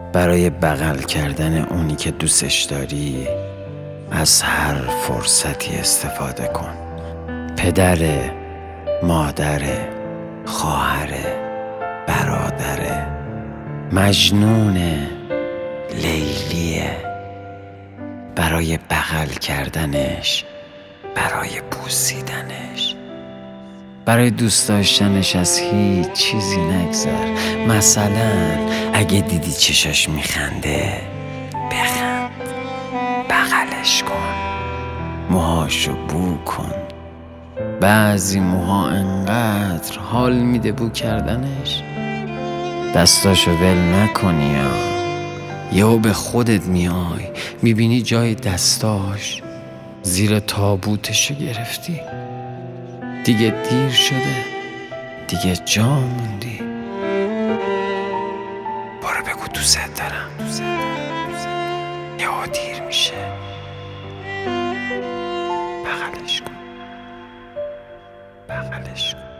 برای بغل کردن اونی که دوستش داری از هر فرصتی استفاده کن. پدره، مادره، خواهره، برادره، مجنونه، لیلیه. برای بغل کردنش، برای بوسیدنش، برای دوست داشتنش از هیچ چیزی نگذر. مثلا اگه دیدی چشاش میخنده، بخند، بغلش کن، موهاشو بو کن. بعضی موها انقدر حال میده بو کردنش، دستاشو ول نکنی یا یهو به خودت میای میبینی جای دستاش زیر تابوتشو گرفتی. دیگه دیر شده، دیگه جا موندی. برو بگو دوست دارم، یهو دیر میشه. بغلش کن، بغلش کن.